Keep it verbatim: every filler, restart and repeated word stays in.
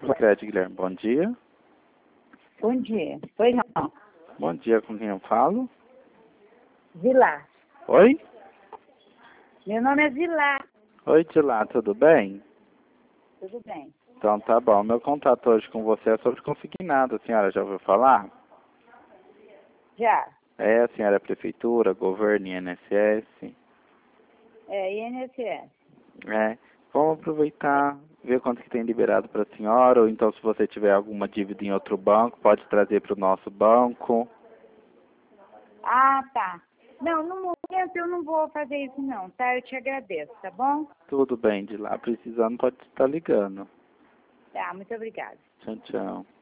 Dupla Crédito, Guilherme, bom dia. Bom dia. Pois não. Bom dia, com quem eu falo? Zilá. Oi? Meu nome é Zilá. Oi, Dilá, tudo bem? Tudo bem. Então tá bom. Meu contato hoje com você é sobre consignado. A senhora já ouviu falar? Já. É, a senhora é prefeitura, governo, I N S S. É, I N S S. É. Vamos aproveitar, ver quanto que tem liberado para a senhora, ou então se você tiver alguma dívida em outro banco, pode trazer para o nosso banco. Ah, tá. Não, no momento eu não vou fazer isso não, tá? Eu te agradeço, tá bom? Tudo bem, Dilá. Precisando, pode estar ligando. Tá, muito obrigada. Tchau, tchau.